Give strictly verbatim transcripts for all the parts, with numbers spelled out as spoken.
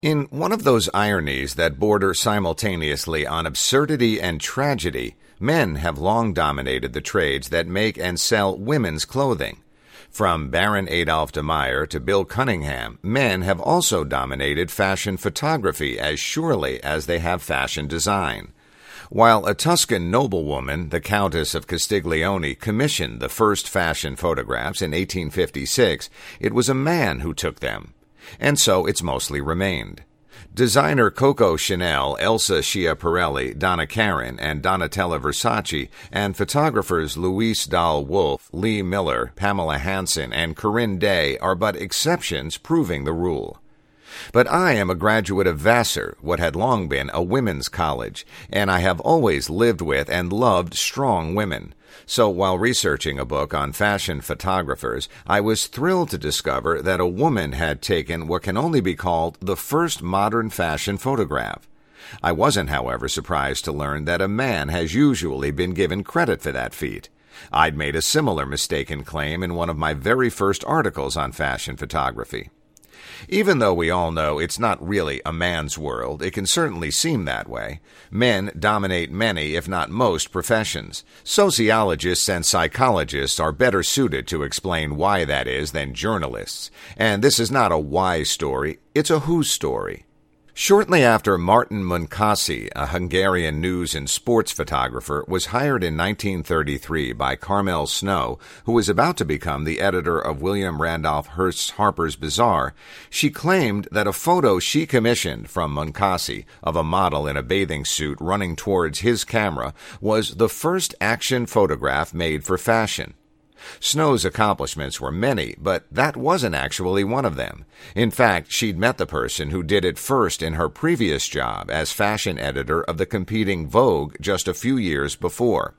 In one of those ironies that border simultaneously on absurdity and tragedy, men have long dominated the trades that make and sell women's clothing. From Baron Adolf de Meyer to Bill Cunningham, men have also dominated fashion photography as surely as they have fashion design. While a Tuscan noblewoman, the Countess of Castiglione, commissioned the first fashion photographs in eighteen fifty-six, it was a man who took them. And so it's mostly remained. Designer Coco Chanel, Elsa Schiaparelli, Donna Karan, and Donatella Versace, and photographers Louise Dahl Wolf, Lee Miller, Pamela Hansen, and Corinne Day are but exceptions proving the rule. But I am a graduate of Vassar, what had long been a women's college, and I have always lived with and loved strong women. So while researching a book on fashion photographers, I was thrilled to discover that a woman had taken what can only be called the first modern fashion photograph. I wasn't, however, surprised to learn that a man has usually been given credit for that feat. I'd made a similar mistaken claim in one of my very first articles on fashion photography. Even though we all know it's not really a man's world, it can certainly seem that way. Men dominate many, if not most, professions. Sociologists and psychologists are better suited to explain why that is than journalists. And this is not a why story, it's a who story. Shortly after Martin Munkaci, a Hungarian news and sports photographer, was hired in nineteen thirty-three by Carmel Snow, who was about to become the editor of William Randolph Hearst's Harper's Bazaar, she claimed that a photo she commissioned from Munkaci of a model in a bathing suit running towards his camera was the first action photograph made for fashion. Snow's accomplishments were many, but that wasn't actually one of them. In fact, she'd met the person who did it first in her previous job as fashion editor of the competing Vogue just a few years before.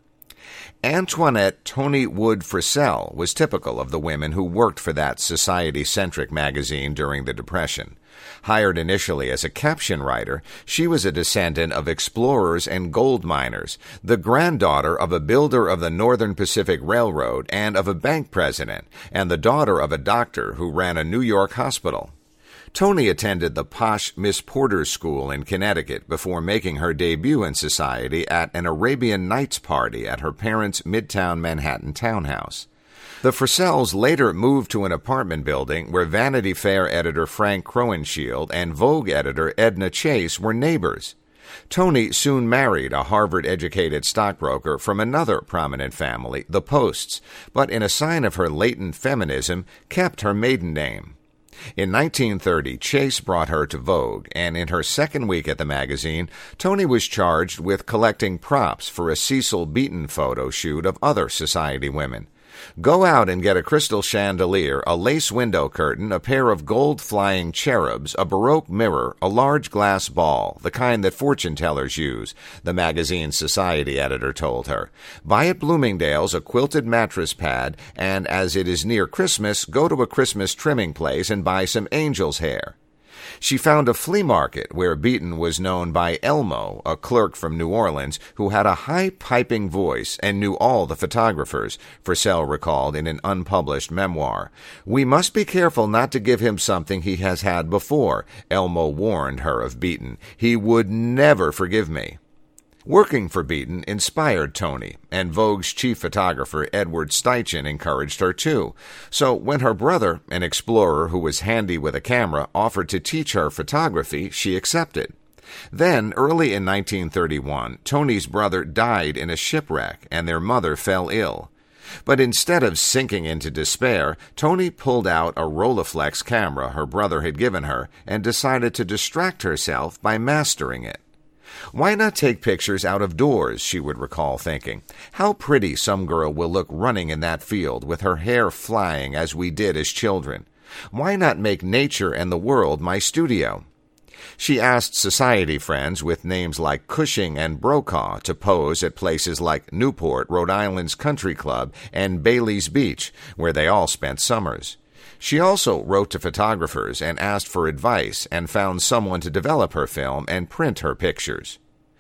Antoinette Toni Wood Frissell was typical of the women who worked for that society-centric magazine during the Depression. Hired initially as a caption writer, she was a descendant of explorers and gold miners, the granddaughter of a builder of the Northern Pacific Railroad and of a bank president, and the daughter of a doctor who ran a New York hospital. Toni attended the posh Miss Porter's School in Connecticut before making her debut in society at an Arabian Nights party at her parents' Midtown Manhattan townhouse. The Frissells later moved to an apartment building where Vanity Fair editor Frank Crowenshield and Vogue editor Edna Chase were neighbors. Toni soon married a Harvard-educated stockbroker from another prominent family, the Posts, but in a sign of her latent feminism, kept her maiden name. In nineteen thirty, Chase brought her to Vogue, and in her second week at the magazine, Toni was charged with collecting props for a Cecil Beaton photo shoot of other society women. Go out and get a crystal chandelier, a lace window curtain, a pair of gold-flying cherubs, a Baroque mirror, a large glass ball, the kind that fortune-tellers use, the magazine's society editor told her. Buy at Bloomingdale's a quilted mattress pad, and as it is near Christmas, go to a Christmas trimming place and buy some angel's hair. She found a flea market where Beaton was known by Elmo, a clerk from New Orleans, who had a high-piping voice and knew all the photographers, Frissell recalled in an unpublished memoir. "We must be careful not to give him something he has had before," Elmo warned her of Beaton. "He would never forgive me." Working for Beaton inspired Toni, and Vogue's chief photographer Edward Steichen encouraged her too. So when her brother, an explorer who was handy with a camera, offered to teach her photography, she accepted. Then, early in nineteen thirty-one, Toni's brother died in a shipwreck, and their mother fell ill. But instead of sinking into despair, Toni pulled out a Rolleiflex camera her brother had given her and decided to distract herself by mastering it. Why not take pictures out of doors, she would recall thinking. How pretty some girl will look running in that field with her hair flying as we did as children. Why not make nature and the world my studio? She asked society friends with names like Cushing and Brokaw to pose at places like Newport, Rhode Island's Country Club, and Bailey's Beach, where they all spent summers. She also wrote to photographers and asked for advice and found someone to develop her film and print her pictures.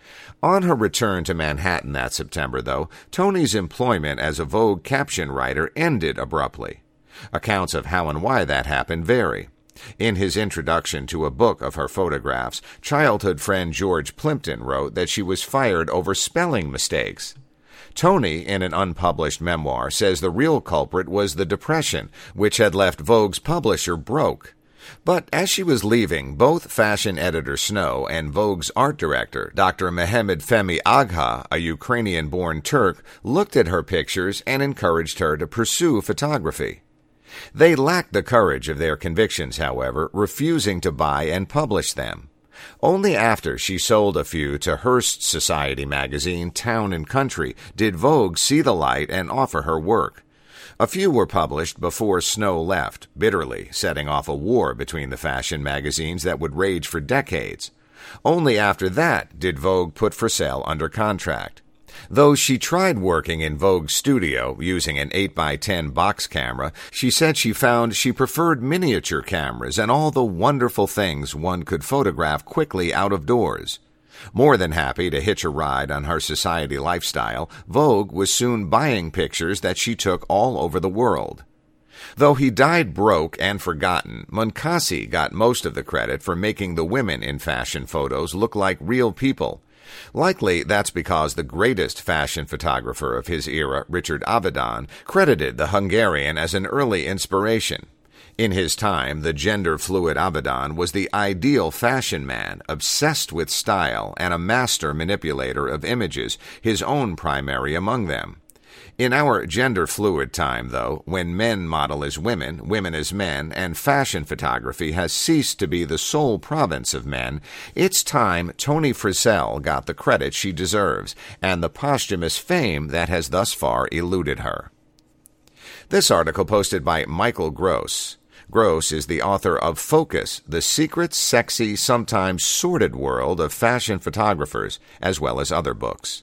On her return to Manhattan that September, though, Toni's employment as a Vogue caption writer ended abruptly. Accounts of how and why that happened vary. In his introduction to a book of her photographs, childhood friend George Plimpton wrote that she was fired over spelling mistakes. Toni, in an unpublished memoir, says the real culprit was the Depression, which had left Vogue's publisher broke. But as she was leaving, both fashion editor Snow and Vogue's art director, Doctor Mehmed Fehmi Agha, a Ukrainian-born Turk, looked at her pictures and encouraged her to pursue photography. They lacked the courage of their convictions, however, refusing to buy and publish them. Only after she sold a few to Hearst Society magazine, Town and Country, did Vogue see the light and offer her work. A few were published before Snow left, bitterly setting off a war between the fashion magazines that would rage for decades. Only after that did Vogue put for sale under contract. Though she tried working in Vogue's studio using an eight by ten box camera, she said she found she preferred miniature cameras and all the wonderful things one could photograph quickly out of doors. More than happy to hitch a ride on her society lifestyle, Vogue was soon buying pictures that she took all over the world. Though he died broke and forgotten, Munkaci got most of the credit for making the women in fashion photos look like real people. Likely that's because the greatest fashion photographer of his era, Richard Avedon, credited the Hungarian as an early inspiration. In his time, the gender-fluid Avedon was the ideal fashion man, obsessed with style and a master manipulator of images, his own primary among them. In our gender-fluid time, though, when men model as women, women as men, and fashion photography has ceased to be the sole province of men, it's time Toni Frizell got the credit she deserves and the posthumous fame that has thus far eluded her. This article posted by Michael Gross. Gross is the author of Focus, the secret, sexy, sometimes sordid world of fashion photographers, as well as other books.